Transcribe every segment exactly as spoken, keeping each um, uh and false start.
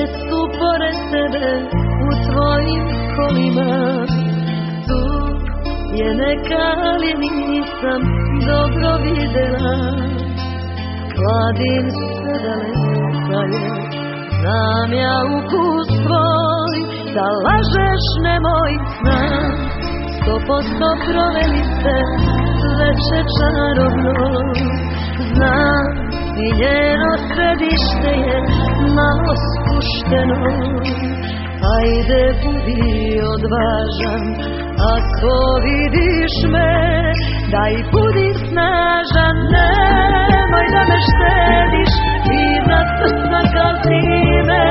su pored tebe u tvojim kolima. Tu je neka, ali nisam dobro videla. Kladim se da leta je, znam ja ukus tvoj. Da lažeš nemoj znam, sto posto proveli se sveče čarobno. Znam i njeno središte je malo spušteno. Ajde budi odvažan, ako vidiš me, daj budi snažan, nemoj da me štediš, vidna srca kazni me.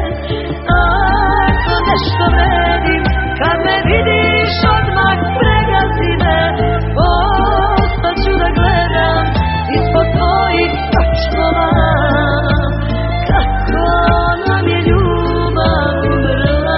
Ako nešto vredim, kad me vidiš odmah pregazi me. Ostaću da gledam ispod tvojih očkova, kako nam je ljubav umrla.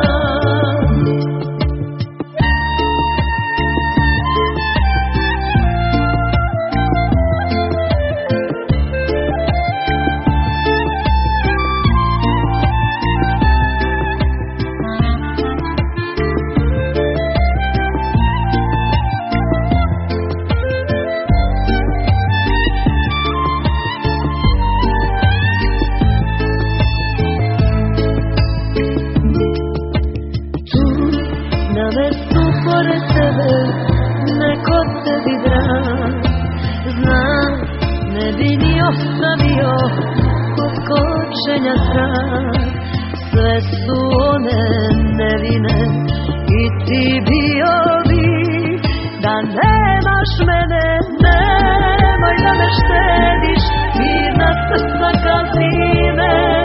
Pored tebe, neko tebi drag, znam, ne bi ni ostavio kod kočenja trag. Sve su one nevine i ti bio bi, da nemaš mene, nemoj da me štediš, mirna srca kazni me.